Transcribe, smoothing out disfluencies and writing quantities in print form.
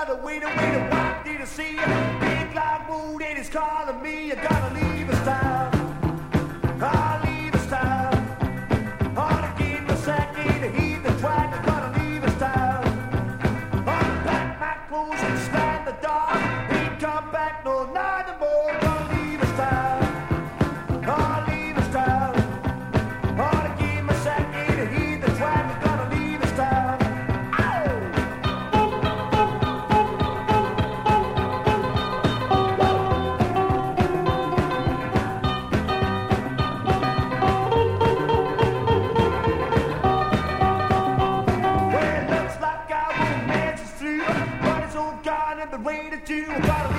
another waiter, what did I see? Big loud mood and he's calling me. I gotta leave this town. I'll leave this town. On again, the second, the heat, the twang. I gotta leave this town. Unpack my clothes and slam the door. Ain't come back, no, neither more. Gotta leave this town. I'll leave this town. On again, the second, the heat, the twang. I gotta leave this town. Well, looks like our romance is through, but it's all gone and the way to do.